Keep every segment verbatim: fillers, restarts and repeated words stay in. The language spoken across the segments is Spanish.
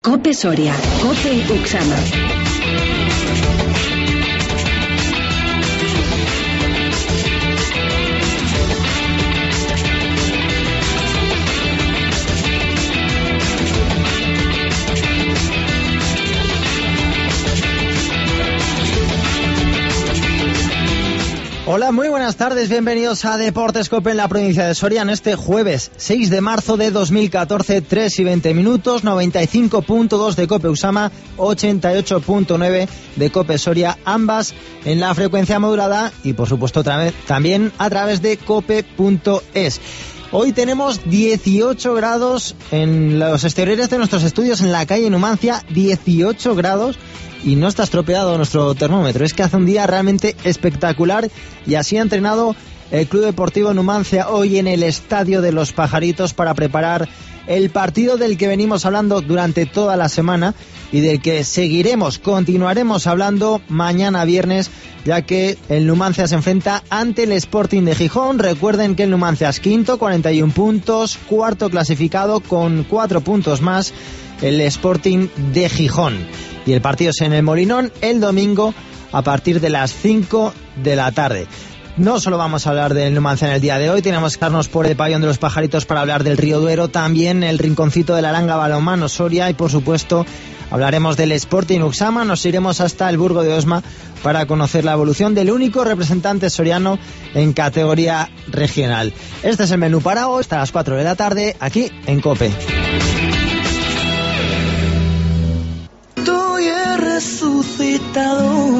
COPE Soria, COPE Uxama. Hola, muy buenas tardes, bienvenidos a Deportes COPE en la provincia de Soria en este jueves seis de marzo de dos mil catorce, tres y veinte minutos, noventa y cinco punto dos de COPE Uxama, ochenta y ocho punto nueve de COPE Soria, ambas en la frecuencia modulada y por supuesto otra vez, también a través de cope punto es. Hoy tenemos dieciocho grados en los exteriores de nuestros estudios en la calle Numancia, dieciocho grados. Y no está estropeado nuestro termómetro, es que hace un día realmente espectacular y así ha entrenado el Club Deportivo Numancia hoy en el Estadio de los Pajaritos para preparar el partido del que venimos hablando durante toda la semana y del que seguiremos, continuaremos hablando mañana viernes, ya que el Numancia se enfrenta ante el Sporting de Gijón. Recuerden que el Numancia es quinto, cuarenta y uno puntos, cuarto clasificado con cuatro puntos más el Sporting de Gijón. Y el partido es en el Molinón el domingo a partir de las cinco de la tarde. No solo vamos a hablar del Numancia en el día de hoy, tenemos que darnos por el pabellón de los Pajaritos para hablar del Río Duero, también el rinconcito de la Aranga Balonmano Soria y por supuesto hablaremos del Sporting Uxama, nos iremos hasta el Burgo de Osma para conocer la evolución del único representante soriano en categoría regional. Este es el menú para hoy, hasta las cuatro de la tarde, aquí en COPE. Resucitado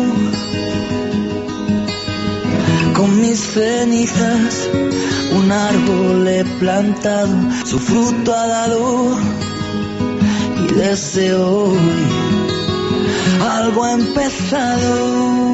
con mis cenizas, un árbol he plantado, su fruto ha dado y desde hoy algo ha empezado.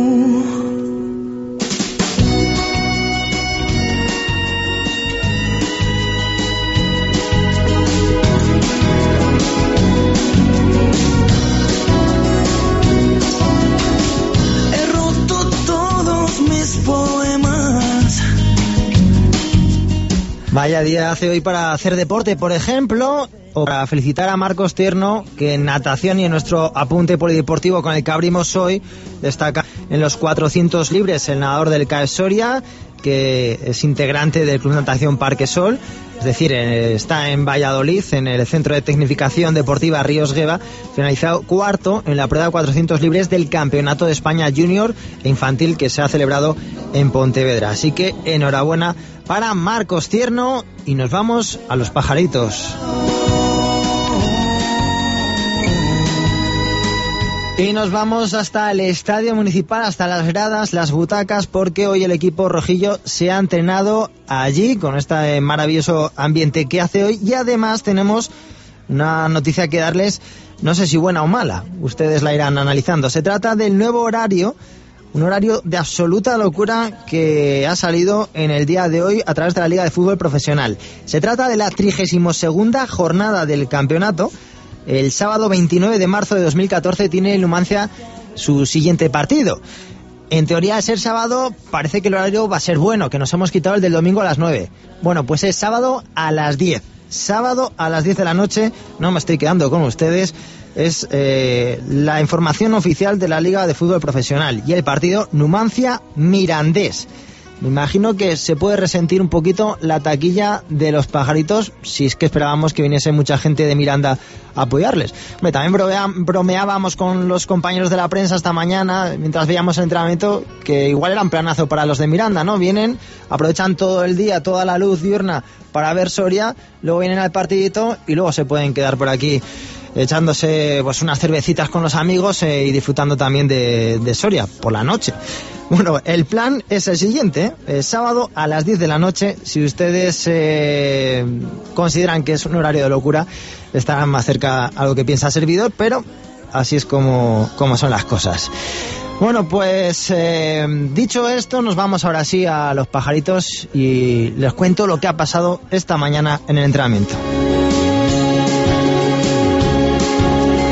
Vaya día hace hoy para hacer deporte, por ejemplo, o para felicitar a Marcos Tierno, que en natación y en nuestro apunte polideportivo con el que abrimos hoy, destaca en los cuatrocientos libres el nadador del C A E Soria, que es integrante del Club Natación Parque Sol, es decir, está en Valladolid, en el Centro de Tecnificación Deportiva Ríos Gueva, finalizado cuarto en la prueba de cuatrocientos libres del Campeonato de España Junior e Infantil que se ha celebrado en Pontevedra. Así que enhorabuena para Marcos Tierno y nos vamos a los Pajaritos. Y nos vamos hasta el Estadio Municipal, hasta las gradas, las butacas, porque hoy el equipo rojillo se ha entrenado allí con este maravilloso ambiente que hace hoy y además tenemos una noticia que darles, no sé si buena o mala, ustedes la irán analizando. Se trata del nuevo horario, un horario de absoluta locura que ha salido en el día de hoy a través de la Liga de Fútbol Profesional. Se trata de la trigésima segunda jornada del campeonato. El sábado veintinueve de marzo de dos mil catorce tiene el Numancia su siguiente partido. En teoría, de ser sábado, parece que el horario va a ser bueno, que nos hemos quitado el del domingo a las nueve. Bueno, pues es sábado a las diez. Sábado a las diez de la noche, no me estoy quedando con ustedes, es eh, la información oficial de la Liga de Fútbol Profesional. Y el partido Numancia-Mirandés. Me imagino que se puede resentir un poquito la taquilla de los Pajaritos, si es que esperábamos que viniese mucha gente de Miranda a apoyarles. Hombre, también bromea, bromeábamos con los compañeros de la prensa esta mañana, mientras veíamos el entrenamiento, que igual era un planazo para los de Miranda, ¿no? Vienen, aprovechan todo el día, toda la luz diurna para ver Soria, luego vienen al partidito y luego se pueden quedar por aquí echándose pues unas cervecitas con los amigos eh, y disfrutando también de, de Soria por la noche. Bueno, el plan es el siguiente, ¿eh? El sábado a las diez de la noche, si ustedes eh, consideran que es un horario de locura, estarán más cerca a lo que piensa el servidor, pero así es como, como son las cosas. Bueno, pues eh, dicho esto, nos vamos ahora sí a los Pajaritos y les cuento lo que ha pasado esta mañana en el entrenamiento.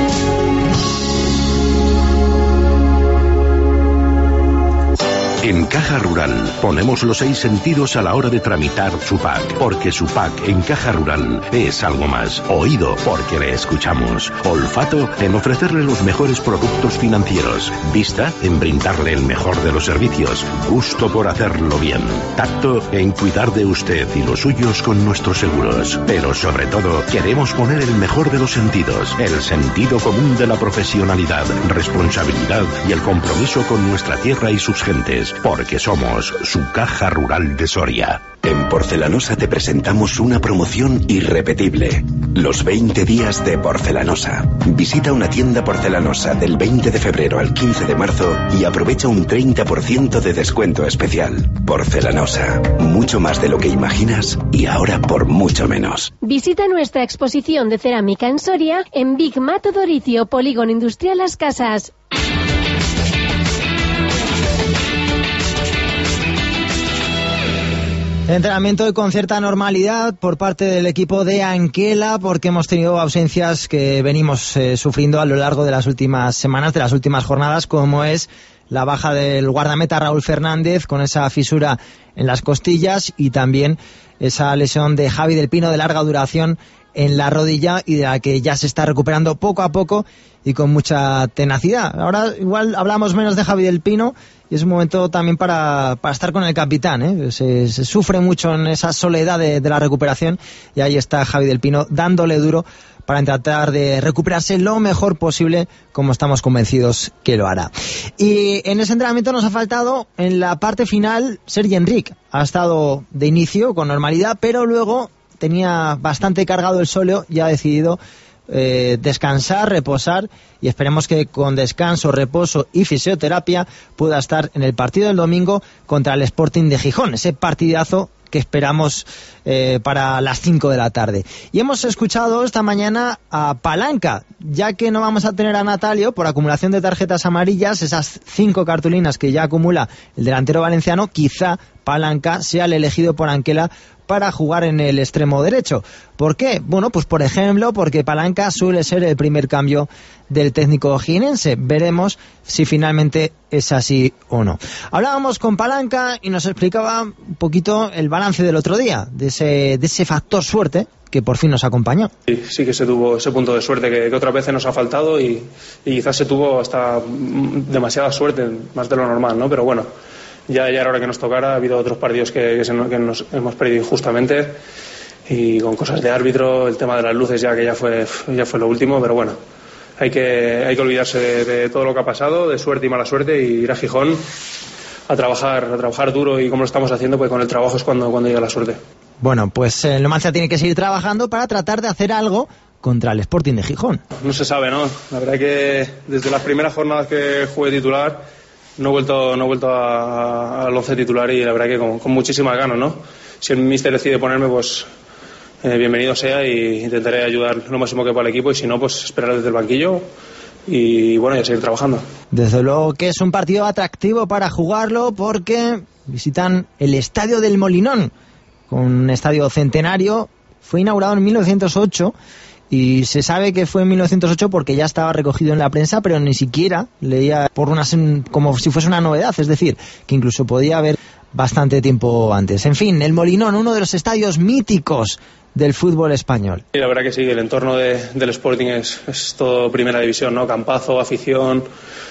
En Caja Rural ponemos los seis sentidos a la hora de tramitar su P A C, porque su P A C en Caja Rural es algo más. Oído, porque le escuchamos. Olfato, en ofrecerle los mejores productos financieros. Vista, en brindarle el mejor de los servicios. Gusto por hacerlo bien. Tacto, en cuidar de usted y los suyos con nuestros seguros. Pero sobre todo, queremos poner el mejor de los sentidos, el sentido común de la profesionalidad, responsabilidad y el compromiso con nuestra tierra y sus gentes, porque somos su Caja Rural de Soria. En Porcelanosa te presentamos una promoción irrepetible. Los veinte días de Porcelanosa. Visita una tienda Porcelanosa del veinte de febrero al quince de marzo y aprovecha un treinta por ciento de descuento especial. Porcelanosa. Mucho más de lo que imaginas y ahora por mucho menos. Visita nuestra exposición de cerámica en Soria en Big Mato Doricio, Polígono Industrial Las Casas. Entrenamiento y con cierta normalidad por parte del equipo de Anquela, porque hemos tenido ausencias que venimos eh, sufriendo a lo largo de las últimas semanas, de las últimas jornadas, como es la baja del guardameta Raúl Fernández con esa fisura en las costillas y también esa lesión de Javi del Pino de larga duración en la rodilla y de la que ya se está recuperando poco a poco y con mucha tenacidad. Ahora igual hablamos menos de Javi del Pino y es un momento también para, para estar con el capitán, ¿eh? Se, se sufre mucho en esa soledad de, de la recuperación y ahí está Javi del Pino dándole duro para tratar de recuperarse lo mejor posible, como estamos convencidos que lo hará. Y en ese entrenamiento nos ha faltado en la parte final Sergi Enric. Ha estado de inicio con normalidad, pero luego tenía bastante cargado el sóleo y ha decidido eh, descansar, reposar y esperemos que con descanso, reposo y fisioterapia pueda estar en el partido del domingo contra el Sporting de Gijón, ese partidazo que esperamos eh, para las cinco de la tarde. Y hemos escuchado esta mañana a Palanca, ya que no vamos a tener a Natalio por acumulación de tarjetas amarillas, esas cinco cartulinas que ya acumula el delantero valenciano, quizá Palanca sea el elegido por Anquela para jugar en el extremo derecho. ¿Por qué? Bueno, pues por ejemplo, porque Palanca suele ser el primer cambio del técnico jienense. Veremos si finalmente es así o no. Hablábamos con Palanca y nos explicaba un poquito el balance del otro día, de ese, de ese factor suerte que por fin nos acompañó. Sí, sí que se tuvo ese punto de suerte que, que otras veces nos ha faltado y, y quizás se tuvo hasta demasiada suerte, más de lo normal, ¿no? Pero bueno, ya, ya era hora que nos tocara. Ha habido otros partidos que, que, se, que nos hemos perdido injustamente y con cosas de árbitro, el tema de las luces ya que ya fue, ya fue lo último, pero bueno, hay que, hay que olvidarse de, de todo lo que ha pasado, de suerte y mala suerte, y ir a Gijón a trabajar, a trabajar duro, y como lo estamos haciendo, pues con el trabajo es cuando, cuando llega la suerte. Bueno, pues el Numancia tiene que seguir trabajando para tratar de hacer algo contra el Sporting de Gijón. No se sabe, ¿no? La verdad que desde las primeras jornadas que jugué titular no he vuelto, no he vuelto a, a, al once titular, y la verdad que con, con muchísimas ganas, ¿no? Si el míster decide ponerme, pues eh, bienvenido sea, y intentaré ayudar lo máximo que pueda al equipo, y si no, pues esperar desde el banquillo y bueno, ya seguir trabajando. Desde luego que es un partido atractivo para jugarlo, porque visitan el Estadio del Molinón, un estadio centenario. Fue inaugurado en mil novecientos ocho y se sabe que fue en mil novecientos ocho porque ya estaba recogido en la prensa, pero ni siquiera leía por una, como si fuese una novedad, es decir, que incluso podía haber bastante tiempo antes. En fin, el Molinón, uno de los estadios míticos del fútbol español. Sí, la verdad que sí, el entorno de, del Sporting es, es todo primera división, ¿no? Campazo, afición.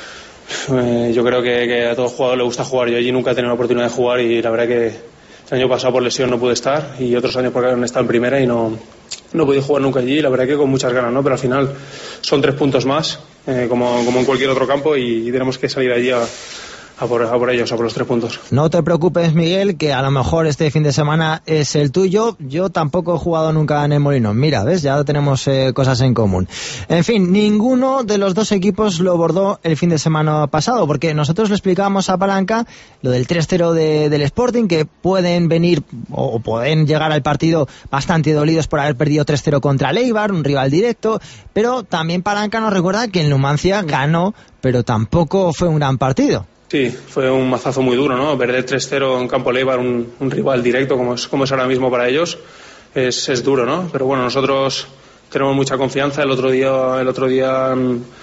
Eh, yo creo que, que a todo jugador le gusta jugar. Yo allí nunca he tenido la oportunidad de jugar, y la verdad que el año pasado por lesión no pude estar, y otros años porque han estado en primera y no, no he podido jugar nunca allí. La verdad que con muchas ganas, ¿no? Pero al final son tres puntos más, eh, como, como en cualquier otro campo, y tenemos que salir allí a A por, a por ellos, a por los tres puntos. No te preocupes, Miguel, que a lo mejor este fin de semana es el tuyo. Yo tampoco he jugado nunca en el Molinón. Mira, ¿ves? Ya tenemos eh, cosas en común. En fin, ninguno de los dos equipos lo bordó el fin de semana pasado, porque nosotros le explicábamos a Palanca lo del tres cero de, del Sporting, que pueden venir o pueden llegar al partido bastante dolidos por haber perdido tres cero contra el Eibar, un rival directo, pero también Palanca nos recuerda que el Numancia ganó, pero tampoco fue un gran partido. Sí, fue un mazazo muy duro, ¿no? Perder tres cero en campo Eibar, un, un rival directo como es, como es ahora mismo para ellos, es, es duro, ¿no? Pero bueno, nosotros tenemos mucha confianza. El otro día, el otro día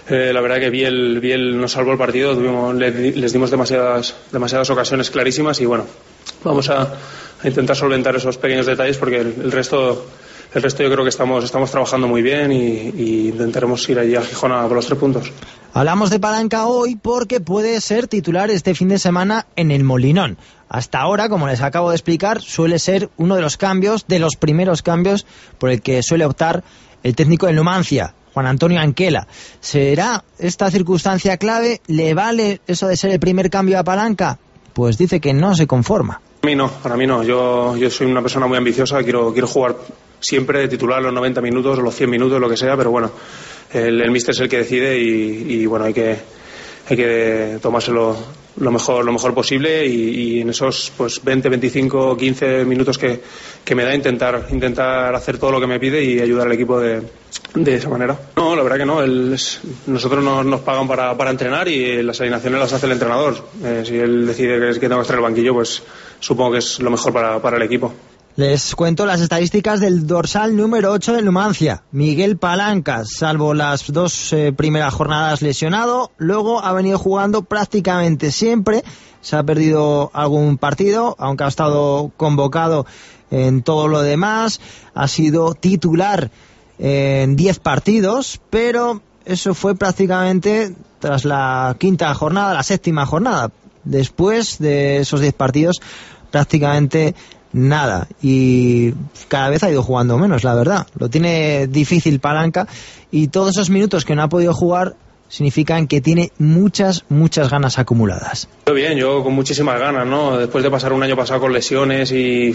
Eh, la verdad que Biel, Biel nos salvó el partido, tuvimos, le, les dimos demasiadas, demasiadas ocasiones clarísimas y bueno, vamos a, a intentar solventar esos pequeños detalles porque el, el resto el resto yo creo que estamos, estamos trabajando muy bien y, y intentaremos ir allí a Gijón a por los tres puntos. Hablamos de Palanca hoy porque puede ser titular este fin de semana en el Molinón. Hasta ahora, como les acabo de explicar, suele ser uno de los cambios, de los primeros cambios por el que suele optar el técnico del Numancia, Juan Antonio Anquela. ¿Será esta circunstancia clave? ¿Le vale eso de ser el primer cambio a Palanca? Pues dice que no se conforma. Para mí no, para mí no. Yo, yo soy una persona muy ambiciosa, quiero, quiero jugar siempre de titular los noventa minutos o los cien minutos, lo que sea, pero bueno, el, el míster es el que decide y, y bueno, hay que, hay que tomárselo lo mejor, lo mejor posible y, y en esos pues veinte, veinticinco, quince minutos que, que me da intentar, intentar hacer todo lo que me pide y ayudar al equipo de, de esa manera. No, la verdad que no. Él es, nosotros nos, nos pagan para, para entrenar y las alineaciones las hace el entrenador. Eh, si él decide que, que tengo que estar en el banquillo, pues supongo que es lo mejor para, para el equipo. Les cuento las estadísticas del dorsal número ocho del Numancia, Miguel Palanca, salvo las dos eh, primeras jornadas lesionado, luego ha venido jugando prácticamente siempre, se ha perdido algún partido, aunque ha estado convocado en todo lo demás, ha sido titular en diez partidos, pero eso fue prácticamente tras la quinta jornada, la séptima jornada. Después de esos diez partidos, prácticamente nada, y cada vez ha ido jugando menos, la verdad. Lo tiene difícil Palanca y todos esos minutos que no ha podido jugar significan que tiene muchas, muchas ganas acumuladas. Yo bien, yo con muchísimas ganas, ¿no? Después de pasar un año pasado con lesiones y,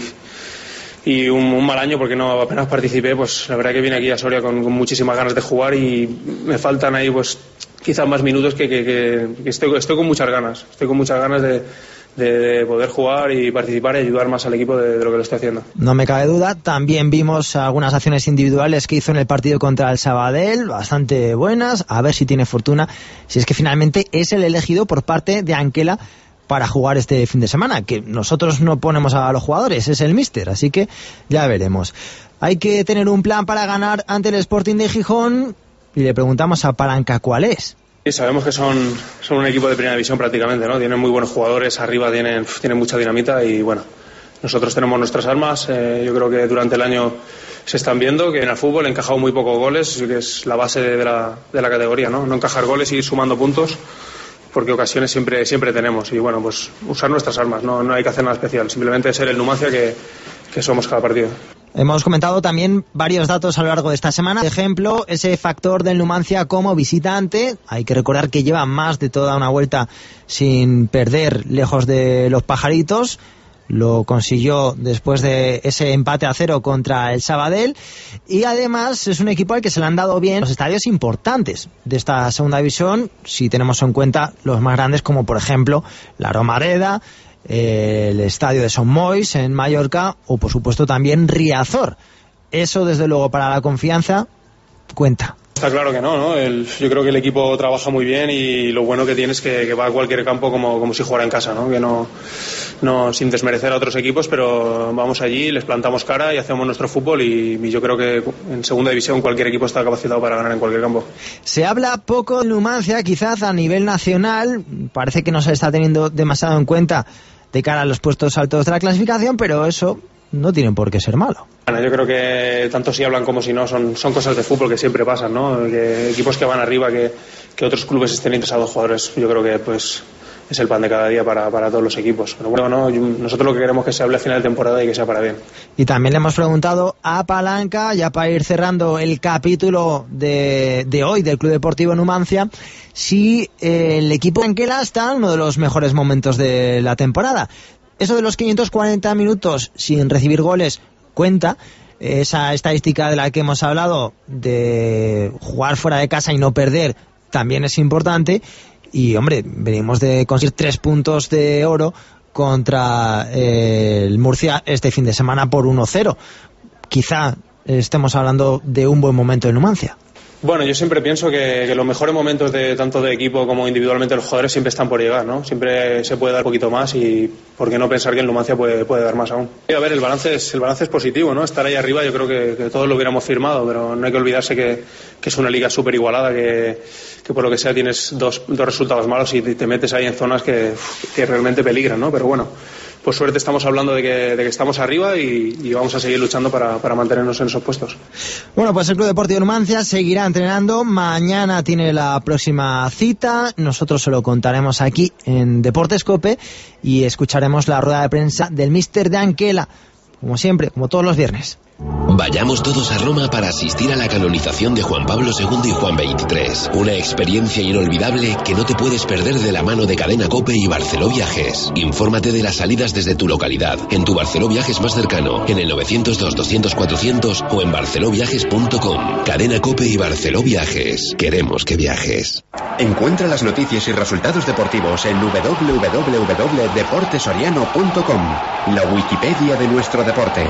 y un, un mal año porque no apenas participé, pues la verdad que vine aquí a Soria con, con muchísimas ganas de jugar y me faltan ahí pues quizás más minutos que, que, que, que estoy, estoy con muchas ganas, estoy con muchas ganas de De, de poder jugar y participar y ayudar más al equipo de, de lo que lo estoy haciendo. No me cabe duda, también vimos algunas acciones individuales que hizo en el partido contra el Sabadell, bastante buenas, a ver si tiene fortuna, si es que finalmente es el elegido por parte de Anquela para jugar este fin de semana, que nosotros no ponemos a los jugadores, es el míster, así que ya veremos. Hay que tener un plan para ganar ante el Sporting de Gijón y le preguntamos a Palanca cuál es. Sí, sabemos que son, son un equipo de primera división prácticamente, ¿no? Tienen muy buenos jugadores, arriba tienen, tienen mucha dinamita y bueno, nosotros tenemos nuestras armas, eh, yo creo que durante el año se están viendo que en el fútbol he encajado muy pocos goles, que es la base de la, de la categoría, ¿no? No encajar goles y ir sumando puntos, porque ocasiones siempre, siempre tenemos y bueno, pues usar nuestras armas, no, no hay que hacer nada especial, simplemente ser el Numancia que, que somos cada partido. Hemos comentado también varios datos a lo largo de esta semana. Por ejemplo, ese factor del Numancia como visitante. Hay que recordar que lleva más de toda una vuelta sin perder lejos de los pajaritos. Lo consiguió después de ese empate a cero contra el Sabadell. Y además es un equipo al que se le han dado bien los estadios importantes de esta segunda división, si tenemos en cuenta los más grandes como por ejemplo la Romareda, el estadio de Son Moix en Mallorca o por supuesto también Riazor. Eso desde luego para la confianza cuenta. Está claro que no, ¿no? El, yo creo que el equipo trabaja muy bien y lo bueno que tiene es que, que va a cualquier campo como, como si jugara en casa, ¿no? Que no, no sin desmerecer a otros equipos, pero vamos allí, les plantamos cara y hacemos nuestro fútbol y, y yo creo que en segunda división cualquier equipo está capacitado para ganar en cualquier campo. Se habla poco de Numancia, quizás a nivel nacional, parece que no se está teniendo demasiado en cuenta de cara a los puestos altos de la clasificación, pero eso no tiene por qué ser malo. Bueno, yo creo que tanto si hablan como si no, son, son cosas de fútbol que siempre pasan, ¿no? Que equipos que van arriba, que, que otros clubes estén interesados en jugadores, yo creo que pues es el pan de cada día para, para todos los equipos. Pero bueno, no, nosotros lo que queremos es que se hable a final de temporada y que sea para bien. Y también le hemos preguntado a Palanca, ya para ir cerrando el capítulo de, de hoy del Club Deportivo Numancia, si eh, el equipo de Anquela está en uno de los mejores momentos de la temporada. Eso de los quinientos cuarenta minutos sin recibir goles cuenta. Esa estadística de la que hemos hablado de jugar fuera de casa y no perder también es importante. Y hombre, venimos de conseguir tres puntos de oro contra eh, el Murcia este fin de semana por uno cero. Quizá estemos hablando de un buen momento en Numancia. Bueno, yo siempre pienso que, que los mejores momentos de tanto de equipo como individualmente los jugadores siempre están por llegar, ¿no? Siempre se puede dar un poquito más y por qué no pensar que en Numancia puede, puede dar más aún. A ver, el balance es el balance es positivo, ¿no? Estar ahí arriba yo creo que, que todos lo hubiéramos firmado, pero no hay que olvidarse que, que es una liga súper igualada, que, que por lo que sea tienes dos, dos resultados malos y te metes ahí en zonas que, que realmente peligran, ¿no? Pero bueno, por suerte estamos hablando de que, de que estamos arriba y, y vamos a seguir luchando para, para mantenernos en esos puestos. Bueno, pues el Club Deportivo Numancia seguirá entrenando. Mañana tiene la próxima cita. Nosotros se lo contaremos aquí en Deportes Cope y escucharemos la rueda de prensa del míster de Anquela, como siempre, como todos los viernes. Vayamos todos a Roma para asistir a la canonización de Juan Pablo segundo y Juan veintitrés. Una experiencia inolvidable que no te puedes perder de la mano de Cadena Cope y Barceló Viajes. Infórmate de las salidas desde tu localidad, en tu Barceló Viajes más cercano, en el nueve cero dos, doscientos, cuatrocientos o en barceló viajes punto com. Cadena Cope y Barceló Viajes. Queremos que viajes. Encuentra las noticias y resultados deportivos en doble u doble u doble u punto deportes soriano punto com, la Wikipedia de nuestro deporte.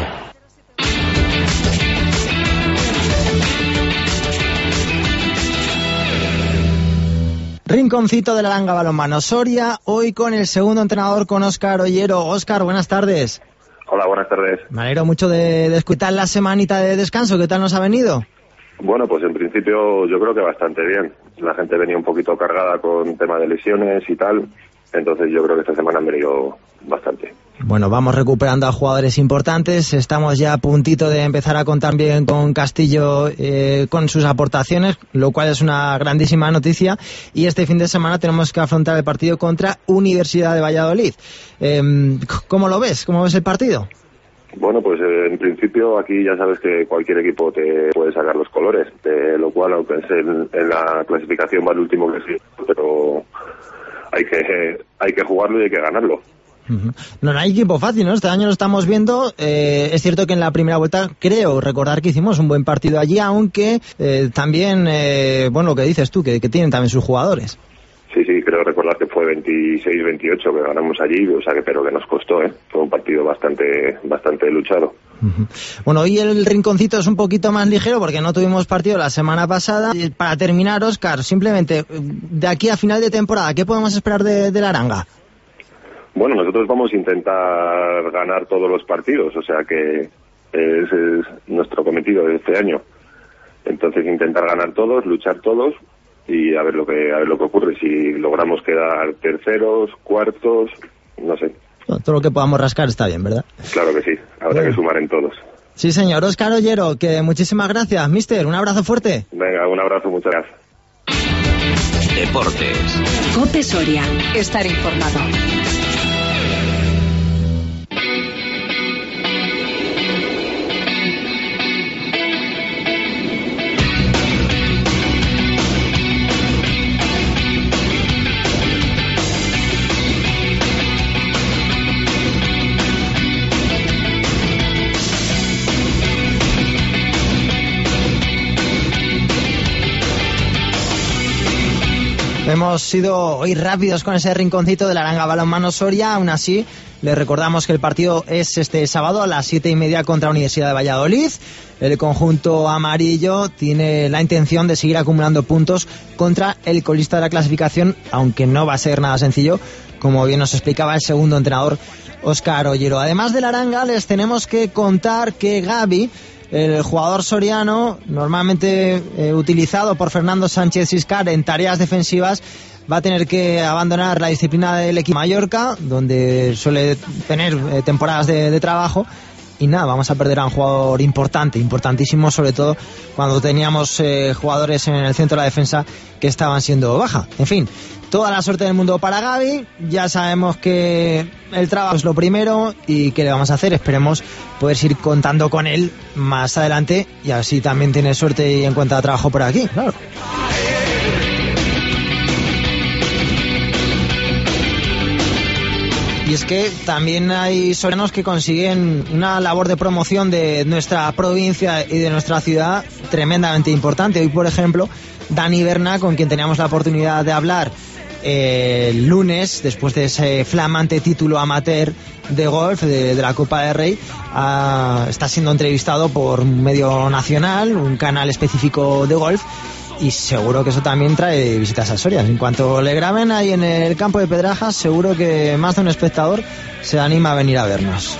Rinconcito de la Aranga Balonmano Soria, hoy con el segundo entrenador, con Óscar Ollero. Óscar, buenas tardes. Hola, buenas tardes. Me alegro mucho de, de escuchar la semanita de descanso. ¿Qué tal nos ha venido? Bueno, pues en principio yo creo que bastante bien. La gente venía un poquito cargada con tema de lesiones y tal, entonces yo creo que esta semana han venido bastante. Bueno, vamos recuperando a jugadores importantes. Estamos ya a puntito de empezar a contar bien con Castillo eh, con sus aportaciones, lo cual es una grandísima noticia. Y este fin de semana tenemos que afrontar el partido contra Universidad de Valladolid. Eh, ¿Cómo lo ves? ¿Cómo ves el partido? Bueno, pues eh, en principio aquí ya sabes que cualquier equipo te puede sacar los colores, de lo cual aunque es en, en la clasificación va el último que sí, pero hay que hay que jugarlo y hay que ganarlo. Uh-huh. No, no hay equipo fácil, ¿no? Este año lo estamos viendo. Eh, es cierto que en la primera vuelta creo recordar que hicimos un buen partido allí, aunque eh, también, eh, bueno, lo que dices tú, que, que tienen también sus jugadores. Sí, sí, creo recordar que fue veintiséis veintiocho que ganamos allí, o sea que pero que nos costó, ¿eh? Fue un partido bastante bastante luchado. Uh-huh. Bueno, hoy el rinconcito es un poquito más ligero porque no tuvimos partido la semana pasada. Y para terminar, Óscar, simplemente de aquí a final de temporada, ¿qué podemos esperar de, de la Aranga? Bueno, nosotros vamos a intentar ganar todos los partidos, o sea que ese es nuestro cometido de este año. Entonces intentar ganar todos, luchar todos y a ver lo que a ver lo que ocurre. Si logramos quedar terceros, cuartos, no sé. No, todo lo que podamos rascar está bien, ¿verdad? Claro que sí, habrá bueno. que sumar en todos. Sí, señor. Óscar Ollero, que muchísimas gracias, mister. Un abrazo fuerte. Venga, un abrazo, muchas gracias. Deportes. Cope Soria. Estar informado. Hemos sido hoy rápidos con ese rinconcito de la Aranga Balonmano Soria. Aún así, les recordamos que el partido es este sábado a las siete y media contra Universidad de Valladolid. El conjunto amarillo tiene la intención de seguir acumulando puntos contra el colista de la clasificación, aunque no va a ser nada sencillo, como bien nos explicaba el segundo entrenador, Óscar Ollero. Además de la Aranga, les tenemos que contar que Gaby, el jugador soriano, normalmente eh, utilizado por Fernando Sánchez Iscar en tareas defensivas, va a tener que abandonar la disciplina del equipo Mallorca, donde suele tener eh, temporadas de, de trabajo. Y nada, vamos a perder a un jugador importante, importantísimo, sobre todo cuando teníamos eh, jugadores en el centro de la defensa que estaban siendo baja. En fin, toda la suerte del mundo para Gaby. Ya sabemos que el trabajo es lo primero y que le vamos a hacer. Esperemos poder ir contando con él más adelante y así también tiene suerte y encuentra trabajo por aquí, claro. Y es que también hay sorianos que consiguen una labor de promoción de nuestra provincia y de nuestra ciudad tremendamente importante. Hoy, por ejemplo, Dani Berna, con quien teníamos la oportunidad de hablar eh, el lunes, después de ese flamante título amateur de golf de, de la Copa del Rey, uh, está siendo entrevistado por un medio nacional, un canal específico de golf, y seguro que eso también trae visitas a Soria. En cuanto le graben ahí en el campo de Pedrajas, seguro que más de un espectador se anima a venir a vernos.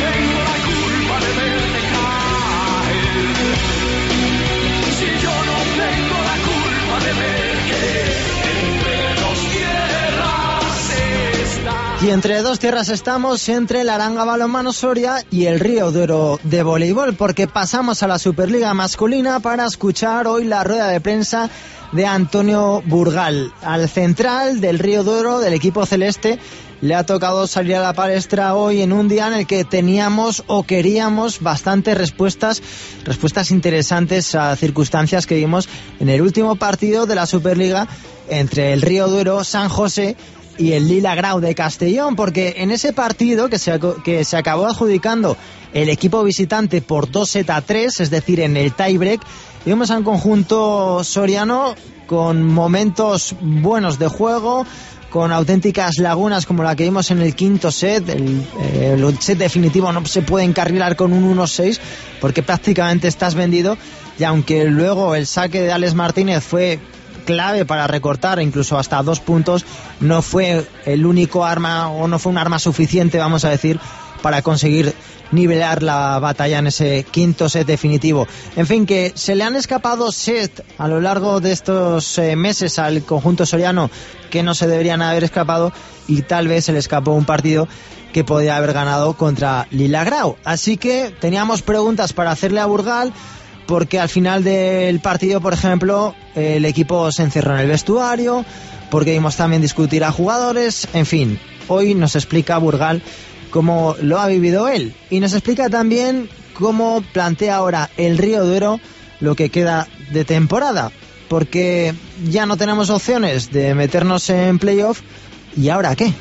Y entre dos tierras estamos, entre la Aranga Balonmano Soria y el Río Duero de voleibol, porque pasamos a la Superliga masculina para escuchar hoy la rueda de prensa de Antonio Burgal. Al central del Río Duero, del equipo celeste, le ha tocado salir a la palestra hoy en un día en el que teníamos o queríamos bastantes respuestas, respuestas interesantes a circunstancias que vimos en el último partido de la Superliga entre el Río Duero, San José y el Lila Grau de Castellón, porque en ese partido que se, que se acabó adjudicando el equipo visitante por dos sets a tres, es decir, en el tiebreak, vimos a un conjunto soriano con momentos buenos de juego, con auténticas lagunas como la que vimos en el quinto set. El, eh, el set definitivo no se puede encarrilar con un uno seis porque prácticamente estás vendido, y aunque luego el saque de Alex Martínez fue clave para recortar incluso hasta dos puntos, no fue el único arma, o no fue un arma suficiente, vamos a decir, para conseguir nivelar la batalla en ese quinto set definitivo. En fin, que se le han escapado set a lo largo de estos eh, meses al conjunto soriano que no se deberían haber escapado, y tal vez se le escapó un partido que podía haber ganado contra Lila Grau. Así que teníamos preguntas para hacerle a Burgal, porque al final del partido, por ejemplo, el equipo se encerró en el vestuario, porque vimos también discutir a jugadores. En fin, hoy nos explica Burgal cómo lo ha vivido él, y nos explica también cómo plantea ahora el Río Duero lo que queda de temporada, porque ya no tenemos opciones de meternos en playoff. ¿Y ahora qué?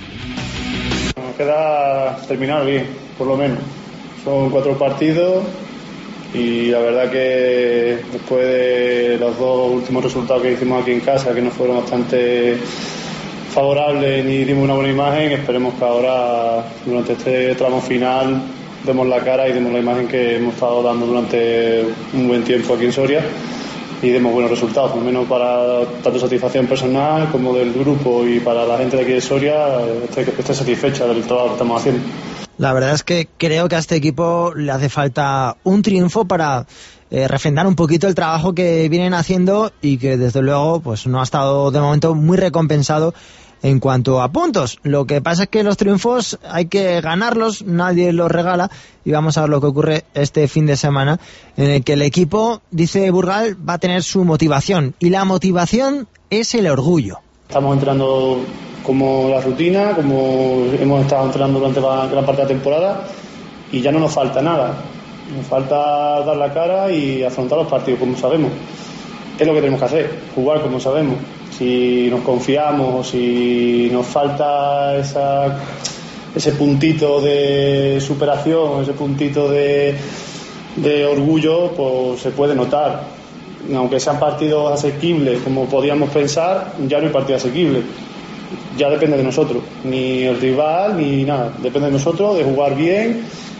Nos queda terminar bien, por lo menos. Son cuatro partidos y la verdad que después de los dos últimos resultados que hicimos aquí en casa, que no fueron bastante favorables ni dimos una buena imagen, esperemos que ahora durante este tramo final demos la cara y demos la imagen que hemos estado dando durante un buen tiempo aquí en Soria y demos buenos resultados, al menos para tanto satisfacción personal como del grupo, y para la gente de aquí de Soria esté, esté satisfecha del trabajo que estamos haciendo. La verdad es que creo que a este equipo le hace falta un triunfo para eh, refrendar un poquito el trabajo que vienen haciendo, y que desde luego pues no ha estado de momento muy recompensado en cuanto a puntos. Lo que pasa es que los triunfos hay que ganarlos, nadie los regala, y vamos a ver lo que ocurre este fin de semana, en el que el equipo, dice Burgal, va a tener su motivación, y la motivación es el orgullo. Estamos entrenando como la rutina, como hemos estado entrenando durante la gran parte de la temporada, y ya no nos falta nada. Nos falta dar la cara y afrontar los partidos como sabemos. Es lo que tenemos que hacer, jugar como sabemos. Si nos confiamos o si nos falta esa, ese puntito de superación, ese puntito de, de orgullo, pues se puede notar. Aunque sean partidos asequibles como podíamos pensar, ya no hay partido asequible. Ya depende de nosotros, ni el rival ni nada, depende de nosotros, de jugar bien,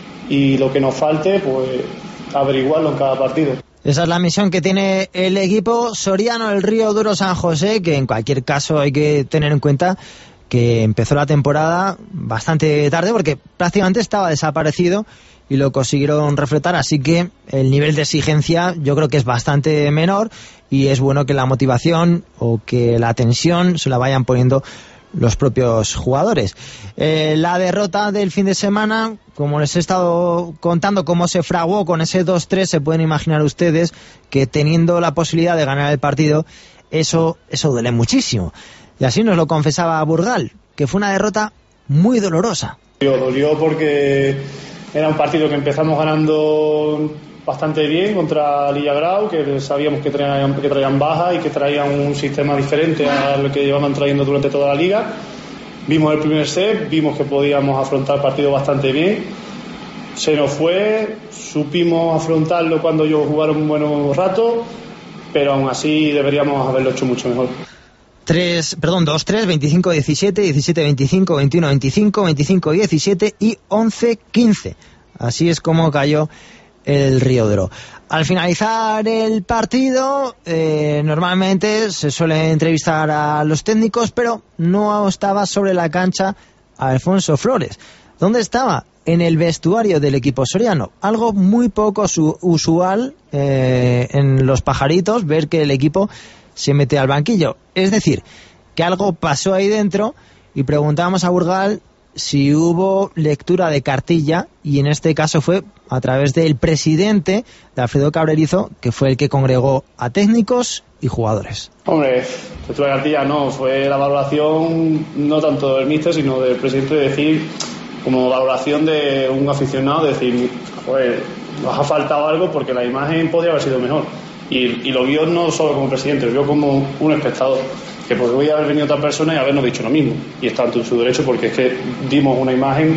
y lo que nos falte pues averiguarlo en cada partido. Esa es la misión que tiene el equipo soriano, el Río Duero San José, que en cualquier caso hay que tener en cuenta que empezó la temporada bastante tarde, porque prácticamente estaba desaparecido, y lo consiguieron refletar, así que el nivel de exigencia yo creo que es bastante menor, y es bueno que la motivación o que la tensión se la vayan poniendo los propios jugadores. Eh, la derrota del fin de semana, como les he estado contando cómo se fraguó con ese dos tres, se pueden imaginar ustedes que teniendo la posibilidad de ganar el partido, eso, eso duele muchísimo. Y así nos lo confesaba Burgal, que fue una derrota muy dolorosa. Dolió porque era un partido que empezamos ganando bastante bien contra Lilla Grau, que sabíamos que traían, que traían baja y que traían un sistema diferente al que llevaban trayendo durante toda la liga. Vimos el primer set, vimos que podíamos afrontar el partido bastante bien. Se nos fue, supimos afrontarlo cuando ellos jugaron un buen rato, pero aún así deberíamos haberlo hecho mucho mejor. tres, perdón, dos tres, veinticinco diecisiete, diecisiete veinticinco, veintiuno veinticinco, veinticinco diecisiete y once quince. Así es como cayó el Río Duero. Al finalizar el partido, eh, normalmente se suele entrevistar a los técnicos, pero no estaba sobre la cancha Alfonso Flores. ¿Dónde estaba? En el vestuario del equipo soriano. Algo muy poco su- usual eh, en los pajaritos, ver que el equipo se mete al banquillo. Es decir, que algo pasó ahí dentro, y preguntábamos a Burgal si hubo lectura de cartilla, y en este caso fue a través del presidente, de Alfredo Cabrerizo, que fue el que congregó a técnicos y jugadores. Hombre, lectura de cartilla no, fue la valoración no tanto del míster, sino del presidente, de decir, como valoración de un aficionado, de decir, joder, nos ha faltado algo porque la imagen podría haber sido mejor. Y, y lo vio no solo como presidente, lo vio como un espectador, que podría haber venido otra persona y habernos dicho lo mismo, y está en su derecho, porque es que dimos una imagen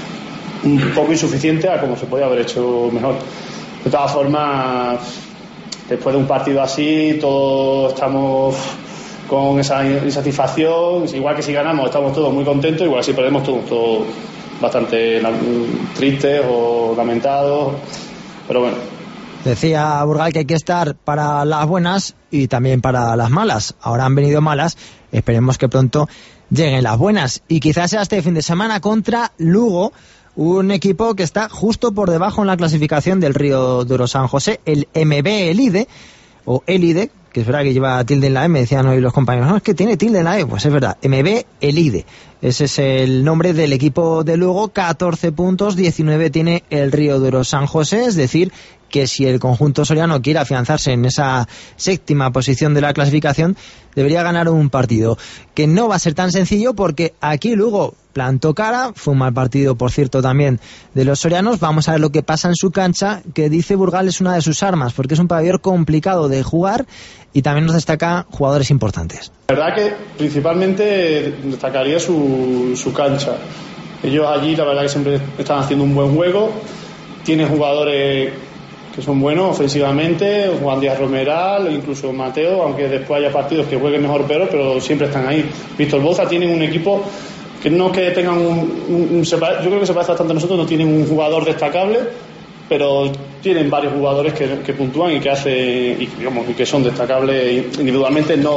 un poco insuficiente a como se podía haber hecho mejor. De todas formas, después de un partido así, todos estamos con esa insatisfacción. Igual que si ganamos estamos todos muy contentos, igual si perdemos todos, todos bastante tristes o lamentados, pero bueno. Decía Burgal que hay que estar para las buenas y también para las malas. Ahora han venido malas, esperemos que pronto lleguen las buenas. Y quizás sea este fin de semana contra Lugo, un equipo que está justo por debajo en la clasificación del Río Duero San José, el M B Elide, o Elide, que es verdad que lleva tilde en la M, decían hoy los compañeros, no, es que tiene tilde en la E, pues es verdad, M B Elide. Ese es el nombre del equipo de Lugo, catorce puntos, diecinueve tiene el Río Duero San José, es decir, que si el conjunto soriano quiere afianzarse en esa séptima posición de la clasificación, debería ganar un partido, que no va a ser tan sencillo porque aquí Lugo plantó cara, fue un mal partido, por cierto, también de los sorianos. Vamos a ver lo que pasa en su cancha, que dice Burgal es una de sus armas, porque es un pabellón complicado de jugar y también nos destaca jugadores importantes. La verdad que principalmente destacaría su, su cancha. Ellos allí, la verdad que siempre están haciendo un buen juego, tienen jugadores que son buenos ofensivamente, Juan Díaz Romeral, incluso Mateo, aunque después haya partidos que jueguen mejor o peor, pero siempre están ahí. Víctor Boza tienen un equipo que no que tengan un, un, un yo creo que se parece bastante a nosotros, no tienen un jugador destacable, pero tienen varios jugadores que, que puntúan y que hace y, digamos, y que son destacables individualmente, no,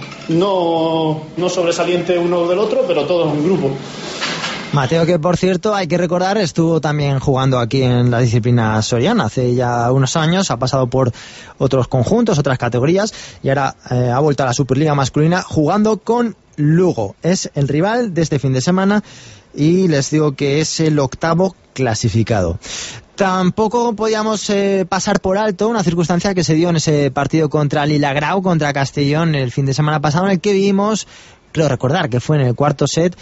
no, no sobresaliente uno del otro, pero todos en un grupo. Mateo, que por cierto, hay que recordar, estuvo también jugando aquí en la disciplina soriana hace ya unos años, ha pasado por otros conjuntos, otras categorías, y ahora eh, ha vuelto a la Superliga masculina jugando con Lugo. Es el rival de este fin de semana y les digo que es el octavo clasificado. Tampoco podíamos eh, pasar por alto una circunstancia que se dio en ese partido contra Lilagrau, contra Castellón, el fin de semana pasado, en el que vimos, creo recordar que fue en el cuarto set,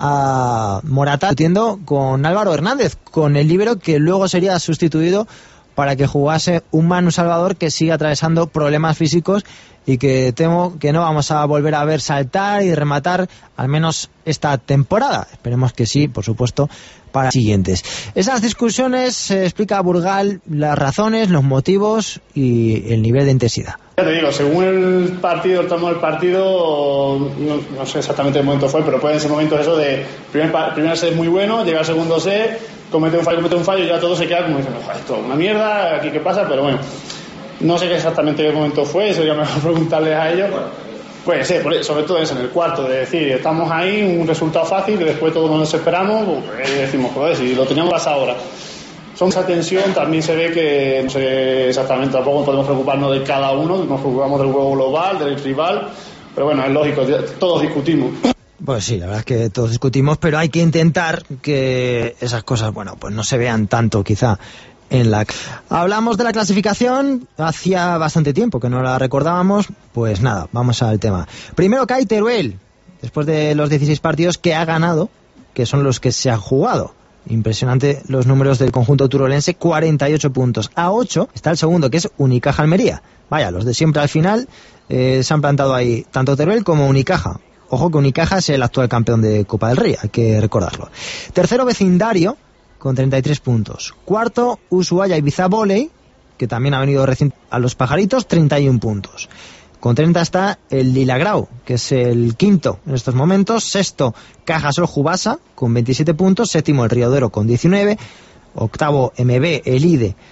a Morata discutiendo con Álvaro Hernández, con el líbero que luego sería sustituido para que jugase un Manu Salvador, que sigue atravesando problemas físicos y que temo que no vamos a volver a ver saltar y rematar, al menos esta temporada. Esperemos que sí, por supuesto, para las siguientes. Esas discusiones se explica a Burgal las razones, los motivos y el nivel de intensidad. Ya te digo, según el partido, el tramo del partido, no, no sé exactamente el momento fue, pero pueden ser momentos eso de primer, primer set muy bueno, llega al segundo set, comete un fallo, comete un fallo y ya todo se queda como diciendo, esto es una mierda, aquí qué pasa, pero bueno, no sé qué exactamente qué momento fue, sería mejor preguntarles a ellos. Pues sí, sobre todo eso, en el cuarto, de decir, estamos ahí, un resultado fácil, que después todos nos esperamos, pues decimos, joder, si lo teníamos pasado ahora. Son esa tensión, también se ve que, no sé exactamente, tampoco podemos preocuparnos de cada uno, nos preocupamos del juego global, del rival, pero bueno, es lógico, todos discutimos. Pues sí, la verdad es que todos discutimos, pero hay que intentar que esas cosas, bueno, pues no se vean tanto quizá en la... Hablamos de la clasificación, hacía bastante tiempo que no la recordábamos, pues nada, vamos al tema. Primero cae Teruel, después de los dieciséis partidos que ha ganado, que son los que se han jugado. Impresionante los números del conjunto turolense, cuarenta y ocho puntos. A ocho está el segundo, que es Unicaja Almería. Vaya, los de siempre al final eh, se han plantado ahí, tanto Teruel como Unicaja. Ojo que Unicaja es el actual campeón de Copa del Rey, hay que recordarlo. Tercero, Vecindario, con treinta y tres puntos. Cuarto, Ushuaia Ibiza Volley, que también ha venido recién a los Pajaritos, treinta y uno puntos. Con treinta está el Lilagrau, que es el quinto en estos momentos. Sexto, Cajasol Jubasa, con veintisiete puntos. Séptimo, el Río Duero, con diecinueve. Octavo, M B Elide,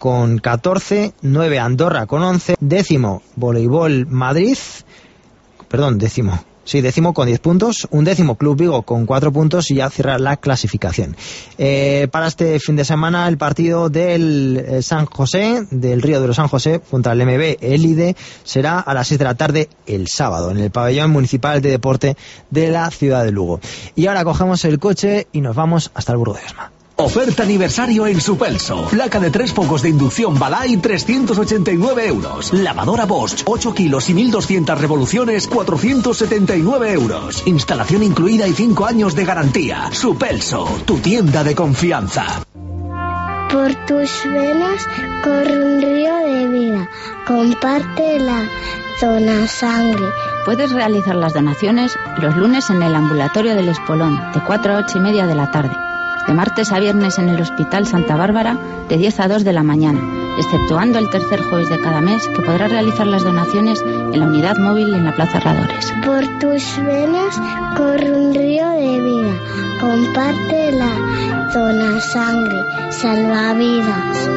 con catorce, nueve Andorra con once, décimo Voleibol Madrid, perdón, décimo, sí, décimo con diez puntos, un décimo Club Vigo con cuatro puntos y ya cierra la clasificación. Eh, para este fin de semana el partido del eh, San José, del Río de los San José, contra el M B Elide, será a las seis de la tarde el sábado, en el pabellón municipal de deporte de la ciudad de Lugo. Y ahora cogemos el coche y nos vamos hasta el Burgo de Osma. Oferta aniversario en Supelso. Placa de tres focos de inducción Balay, trescientos ochenta y nueve euros. Lavadora Bosch, ocho kilos y mil doscientas revoluciones, cuatrocientos setenta y nueve euros. Instalación incluida y cinco años de garantía. Supelso, tu tienda de confianza. Por tus venas corre un río de vida. Comparte la Dona Sangre. Puedes realizar las donaciones los lunes en el ambulatorio del Espolón, de cuatro a ocho y media de la tarde. De martes a viernes en el Hospital Santa Bárbara, de diez a dos de la mañana, exceptuando el tercer jueves de cada mes, que podrás realizar las donaciones en la unidad móvil en la Plaza Herradores. Por tus venas corre un río de vida. Comparte la Dona Sangre. Salva vidas.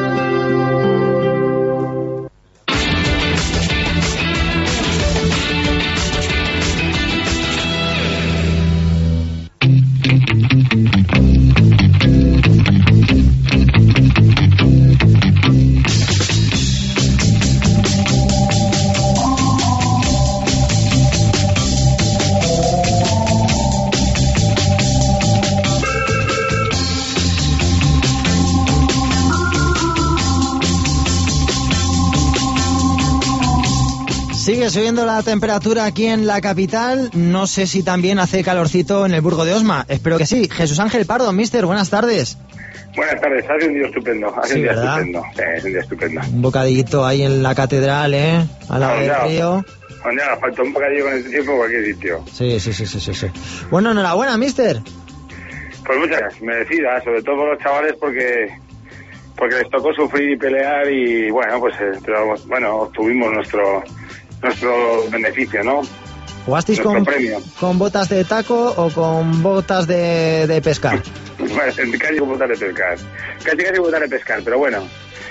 Sigue subiendo la temperatura aquí en la capital. No sé si también hace calorcito en el Burgo de Osma. Espero que sí. Jesús Ángel Pardo, mister, buenas tardes. Buenas tardes, hace un día estupendo. Hace sí, un día ¿verdad? estupendo. Sí, es un día estupendo. Un bocadillito ahí en la catedral, ¿eh? Al lado del río. Donde haga falta un bocadillo con este tiempo en cualquier sitio. Sí, sí, sí, sí, sí, sí. Bueno, enhorabuena, mister. Pues muchas gracias, merecida, sobre todo por los chavales porque porque les tocó sufrir y pelear y bueno, pues eh, pero, bueno, obtuvimos nuestro nuestro beneficio, ¿no? ¿Jugasteis con, con botas de taco o con botas de, de pescar? Bueno, casi con botas de pescar. Casi casi con botas de pescar, pero bueno.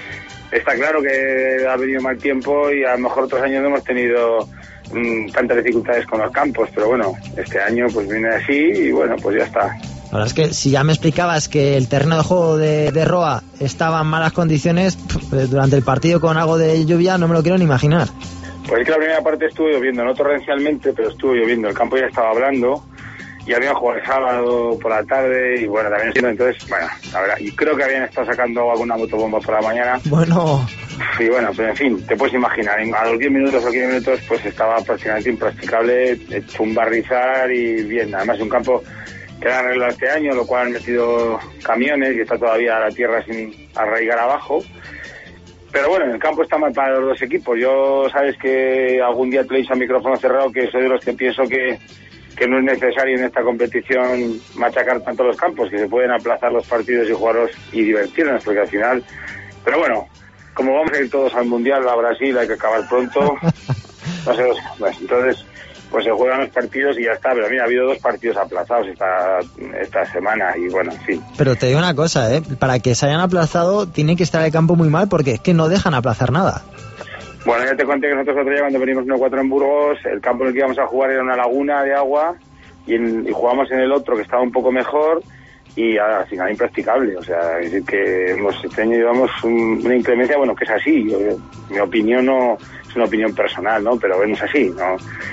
Está claro que ha venido mal tiempo y a lo mejor otros años no hemos tenido mmm, tantas dificultades con los campos, pero bueno, este año pues viene así y bueno, pues ya está. La verdad es que si ya me explicabas que el terreno de juego de, de Roa estaba en malas condiciones, pff, durante el partido con algo de lluvia no me lo quiero ni imaginar. Pues es que la primera parte estuvo lloviendo, no torrencialmente, pero estuvo lloviendo. El campo ya estaba hablando y habían jugado el sábado por la tarde y bueno, también siendo entonces, bueno, la verdad, y creo que habían estado sacando alguna motobomba por la mañana. Bueno. Y bueno, pero en fin, te puedes imaginar, a los diez minutos o quince minutos pues estaba prácticamente impracticable, hecho un barrizar y bien, además es un campo que han arreglado este año, lo cual han metido camiones y está todavía la tierra sin arraigar abajo. Pero bueno, el campo está mal para los dos equipos. Yo, sabes que algún día te lo he dicho a micrófono cerrado, que soy de los que pienso que, que no es necesario en esta competición machacar tanto los campos, que se pueden aplazar los partidos y jugarlos y divertirnos, porque al final... Pero bueno, como vamos a ir todos al Mundial, a Brasil, hay que acabar pronto. No sé, pues, entonces... pues se juegan los partidos y ya está, pero mira, ha habido dos partidos aplazados esta esta semana y bueno, en fin. Pero te digo una cosa, ¿eh? Para que se hayan aplazado tiene que estar el campo muy mal porque es que no dejan aplazar nada. Bueno, ya te conté que nosotros otro día cuando venimos uno cuatro en Burgos, el campo en el que íbamos a jugar era una laguna de agua y, en, y jugamos en el otro que estaba un poco mejor y al final impracticable, o sea, es decir que hemos, este año llevamos un, una inclemencia, bueno, que es así, yo, mi opinión no... es una opinión personal, ¿no? Pero bueno, es así, ¿no?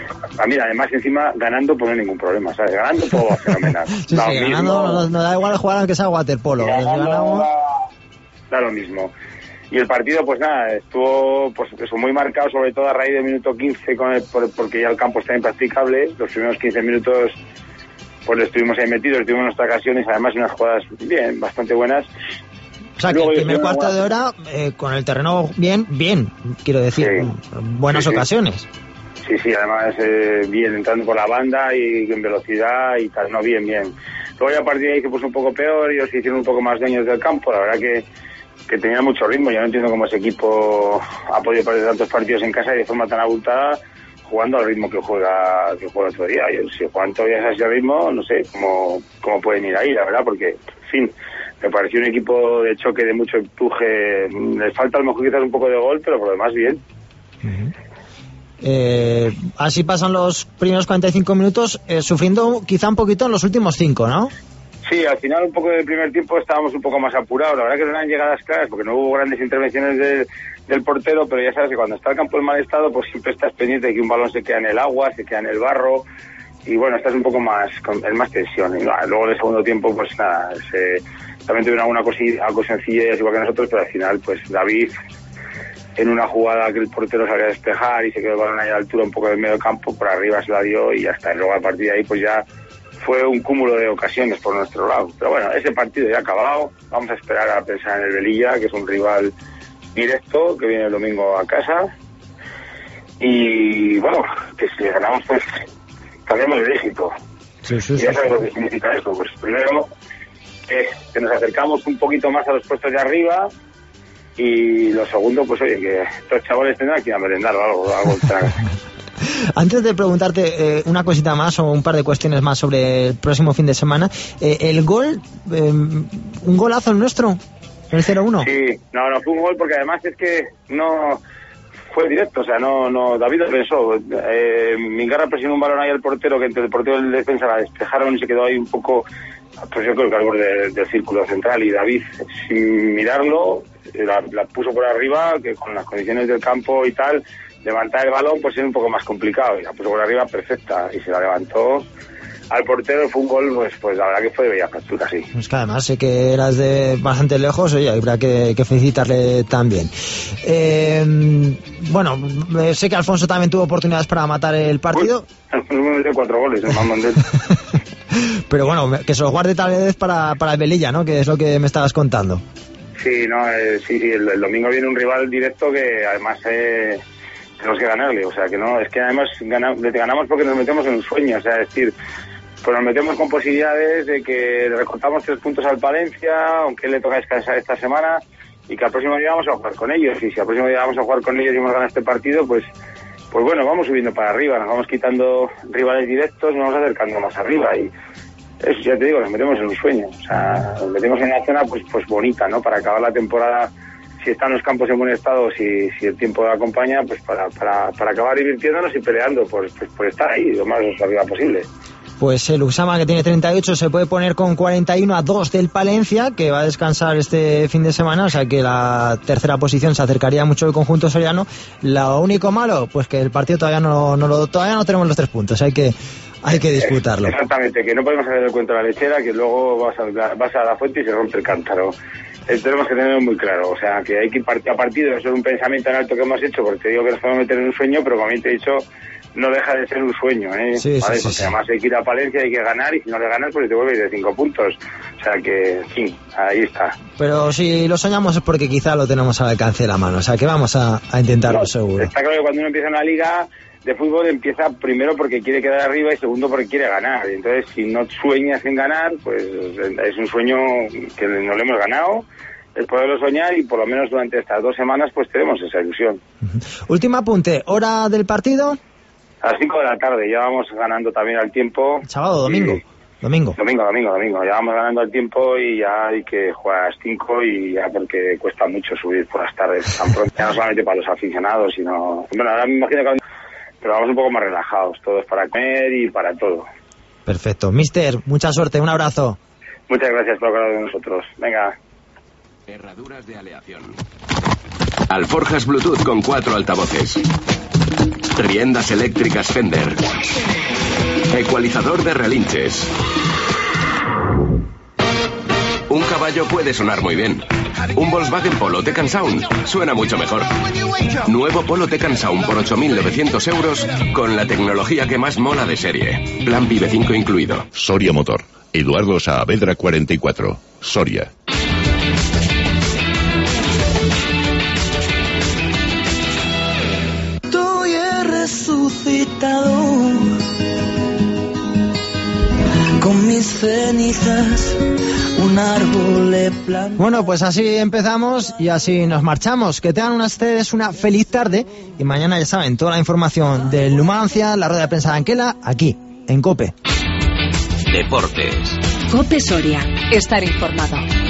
A mí, además, encima, ganando, pues no hay ningún problema, ¿sabes? Ganando todo va fenomenal. Sí, sí, ganando, nos no da igual jugar aunque sea waterpolo. Ganando, da, da lo mismo. Y el partido, pues nada, estuvo pues eso, muy marcado, sobre todo a raíz del minuto quince, con el, por, porque ya el campo está impracticable. Los primeros quince minutos, pues estuvimos ahí metidos, tuvimos nuestras ocasiones, además unas jugadas bien, bastante buenas. O sea, que el primer cuarto de hora, eh, con el terreno bien, bien, quiero decir, sí, buenas sí, sí. ocasiones. Sí, sí, además eh, bien, entrando por la banda y en velocidad y tal, no, bien, bien. Luego ya a partir de ahí se puso un poco peor, ellos se hicieron un poco más dueños del campo, la verdad que, que tenía mucho ritmo, yo no entiendo cómo ese equipo ha podido perder tantos partidos en casa y de forma tan abultada, jugando al ritmo que juega que juega otro día. Y si juegan todavía a ese ritmo, no sé cómo, cómo pueden ir ahí, la verdad, porque, en fin... me pareció un equipo de choque, de mucho empuje. Les falta a lo mejor quizás un poco de gol, pero por lo demás bien. Uh-huh. Eh, así pasan los primeros cuarenta y cinco minutos, eh, sufriendo quizá un poquito en los últimos cinco, ¿no? Sí, al final un poco del primer tiempo estábamos un poco más apurados. La verdad que no eran llegadas claras porque no hubo grandes intervenciones de, del portero, pero ya sabes que cuando está el campo en mal estado, pues siempre estás pendiente de que un balón se queda en el agua, se queda en el barro, y bueno, estás un poco más con en más tensión. Y luego en el segundo tiempo, pues nada, se, también tuvieron alguna cosilla, algo sencilla, igual que nosotros, pero al final, pues David, en una jugada que el portero sabía despejar y se quedó el balón ahí a la altura un poco del medio campo, por arriba se la dio y ya está. Y luego a partir de ahí, pues ya fue un cúmulo de ocasiones por nuestro lado. Pero bueno, ese partido ya ha acabado. Vamos a esperar a pensar en el Velilla, que es un rival directo, que viene el domingo a casa. Y bueno, que si ganamos, pues cambiamos de dígito. Sí, sí, y ya sí, sabes sí. lo que significa eso. Pues primero, que, que nos acercamos un poquito más a los puestos de arriba. Y lo segundo, pues oye, que estos chavales tendrán que ir a merendar o algo. algo Antes de preguntarte eh, una cosita más o un par de cuestiones más sobre el próximo fin de semana, eh, el gol, eh, un golazo el nuestro, el cero uno. Sí, no, no fue un gol porque además es que no fue directo, o sea, no, no David lo pensó. Eh, Mingarra presionó un balón ahí al portero, que entre el portero y el defensa la despejaron y se quedó ahí un poco, pues yo creo que al borde del, del círculo central, y David, sin mirarlo, la, la puso por arriba, que con las condiciones del campo y tal, levantar el balón pues es un poco más complicado, y la puso por arriba perfecta y se la levantó al portero. Fue un gol, pues pues la verdad que fue de bella factura, sí. Es que además sé que eras de bastante lejos, oye, habrá que, que felicitarle también. Eh, bueno, sé que Alfonso también tuvo oportunidades para matar el partido. Uy, de cuatro goles, el más mandel. Pero bueno, que se los guarde tal vez para, para el Velilla, ¿no? Que es lo que me estabas contando. Sí, no, eh, sí, sí, el, el domingo viene un rival directo que además eh, tenemos que ganarle, o sea que no, es que además gana, le ganamos porque nos metemos en un sueño, o sea, es decir, pues nos metemos con posibilidades de que le recortamos tres puntos al Palencia, aunque le toca descansar esta semana, y que al próximo día vamos a jugar con ellos, y si al próximo día vamos a jugar con ellos y hemos ganado este partido, pues pues bueno, vamos subiendo para arriba, nos vamos quitando rivales directos, nos vamos acercando más arriba, y eso ya te digo, nos metemos en un sueño, o sea, nos metemos en una zona pues pues bonita, ¿no? Para acabar la temporada, si están los campos en buen estado, si, si el tiempo acompaña, pues para, para, para acabar divirtiéndonos y peleando por, pues, por estar ahí lo más arriba posible. Pues el Usama, que tiene treinta y ocho, se puede poner con cuarenta y uno a dos del Palencia, que va a descansar este fin de semana, o sea que la tercera posición se acercaría mucho al conjunto soriano. Lo único malo, pues que el partido todavía no, no lo todavía no tenemos los tres puntos, hay que hay que disputarlo. Exactamente, que no podemos hacer el cuento a la lechera, que luego vas a, vas a la fuente y se rompe el cántaro. Eh, tenemos que tenerlo muy claro, o sea, que hay que ir partido a partido. Eso es un pensamiento en alto que hemos hecho, porque te digo que nos podemos meter en un sueño, pero como bien te he dicho, no deja de ser un sueño, ¿eh? Sí, ¿vale? sí, Porque sí, además hay que ir a Palencia, hay que ganar, y si no le ganas, pues te vuelves de cinco puntos. O sea que, en fin, ahí está. Pero si lo soñamos es porque quizá lo tenemos al alcance de la mano, o sea que vamos a, a intentarlo No, seguro. Está claro que cuando uno empieza una liga de fútbol, empieza primero porque quiere quedar arriba y segundo porque quiere ganar. Entonces, si no sueñas en ganar, pues es un sueño que no le hemos ganado. Es poderlo soñar, y por lo menos durante estas dos semanas pues tenemos esa ilusión. Uh-huh. Último apunte, ¿hora del partido? A las cinco de la tarde, ya vamos ganando también al tiempo. ¿Sábado o domingo? Y... Domingo. Domingo, domingo, domingo. Ya vamos ganando al tiempo y ya hay que jugar a las cinco, y ya porque cuesta mucho subir por las tardes tan pronto. Ya no solamente para los aficionados, sino... Bueno, ahora me imagino que... Pero vamos un poco más relajados, todos para comer y para todo. Perfecto. Mister, mucha suerte, un abrazo. Muchas gracias por hablar de nosotros. Venga. Herraduras de aleación. Alforjas Bluetooth con cuatro altavoces. Riendas eléctricas Fender. Ecualizador de relinches. Un caballo puede sonar muy bien. Un Volkswagen Polo Taycan Sound suena mucho mejor. Nuevo Polo Taycan Sound por ocho mil novecientos euros con la tecnología que más mola de serie. Plan Vive cinco incluido. Soria Motor. Eduardo Saavedra cuarenta y cuatro. Soria. Tú he resucitado con mis cenizas. Un árbol le planta. Bueno, pues así empezamos y así nos marchamos. Que tengan ustedes una feliz tarde, y mañana ya saben toda la información del Numancia, la rueda de prensa de Anquela, aquí, en COPE. Deportes. COPE Soria. Estar informado.